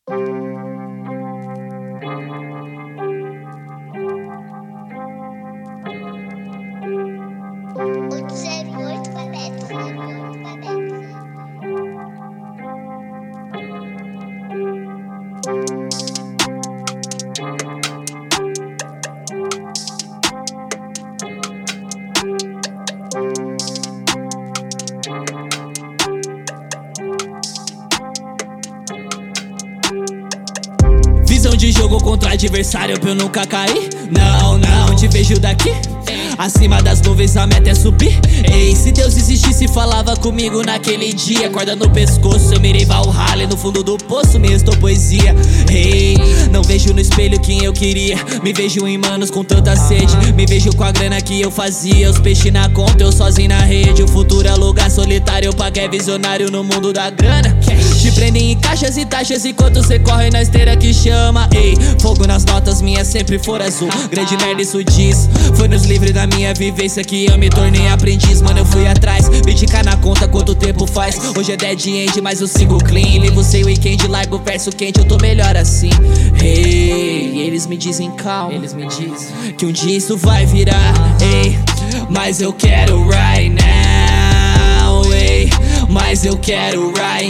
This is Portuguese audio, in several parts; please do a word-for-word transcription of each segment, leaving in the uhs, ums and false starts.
Visão de jogo contra adversário pra eu nunca cair. Não, não, te vejo daqui. Acima das nuvens a meta é subir. Ei, se Deus existisse falava comigo naquele dia. Corda no pescoço, eu mirei Valhalla. No fundo do poço me restou poesia. Ei, não vejo no espelho quem eu queria. Me vejo em manos com tanta sede. Me vejo com a grana que eu fazia. Os peixes na conta, eu sozinho na rede. O futuro é lugar solitário pra quem é visionário no mundo da grana. Te prendem em caixas e taxas enquanto cê corre na esteira que chama. Ei, fogo nas notas, minha sempre for azul. Grande merda isso diz. Foi nos livros da minha vivência que eu me tornei aprendiz. Mano, eu fui atrás, vinte k na conta, quanto tempo faz? Hoje é dead end, mas eu sigo clean. Livo sem weekend, largo verso quente, eu tô melhor assim. Hey, eles me dizem calma, eles me dizem que um dia isso vai virar. Ei, mas eu quero right now. Ei, mas eu quero right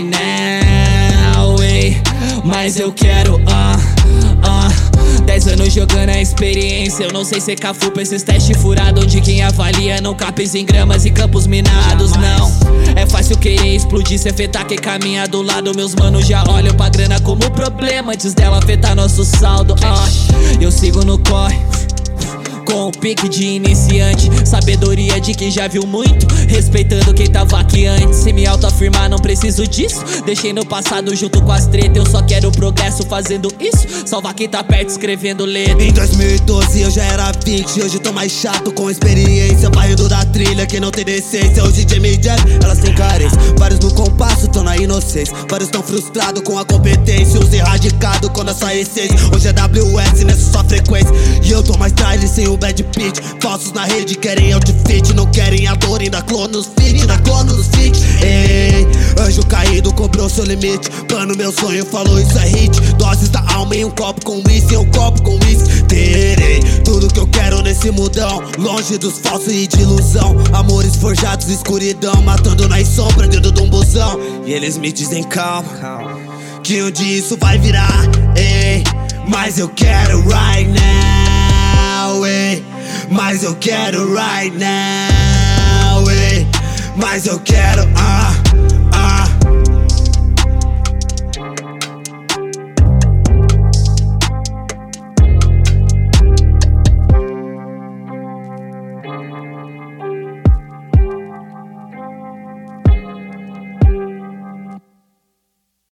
now. Ei, mas eu quero ah, ah. Dez anos jogando a experiência. Eu não sei ser cafu pra esses testes furados, onde quem avalia não capes em gramas e campos minados. Não, é fácil querer explodir se afetar quem caminha do lado. Meus manos já olham pra grana como problema antes dela afetar nosso saldo. ah, Eu sigo no corre com o pique de iniciante, sabedoria de quem já viu muito, respeitando quem tava aqui antes. Se me autoafirmar não preciso disso. Deixei no passado junto com as tretas. Eu só quero progresso fazendo isso. Salvar quem tá perto escrevendo letra. Em dois mil e doze eu já era vinte. Hoje tô mais chato com experiência. Barrido da trilha que não tem decência. Hoje Jamie Jam, elas têm carência. Vários no compasso tão na inocência. Vários tão frustrados com a competência. Os erradicados com a sua essência. Hoje é W S nessa sua frequência. E eu tô mais style sem o bad pitch. Falsos na rede querem outfit. Não querem a dor, ainda clone nos feat. Da clone nos feat. Ei, anjo caído cobrou seu limite. Plano meu sonho falou isso é hit. Doses da alma em um copo com whisky. Um copo com whisky. Terei tudo que eu quero nesse mundão. Longe dos falsos e de ilusão. Amores forjados, escuridão. Matando nas sombras dentro de um busão. E eles me dizem calma, que um dia isso vai virar. Ei, mas eu quero right now. Ei, mas eu quero right now. Ei, mas eu quero ah, ah.